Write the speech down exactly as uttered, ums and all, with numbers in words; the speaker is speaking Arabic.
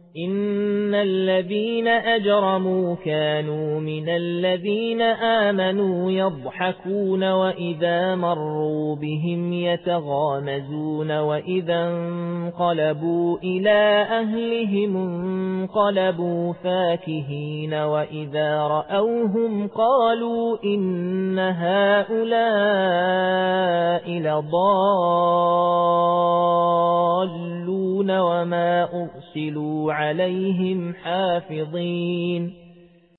إن الذين أجرموا كانوا من الذين آمنوا يضحكون وإذا مروا بهم يتغامزون وإذا انقلبوا إلى أهلهم انقلبوا فاكهين وإذا رأوهم قالوا إن هؤلاء لضالون وما أرسلوا عليهم حافظين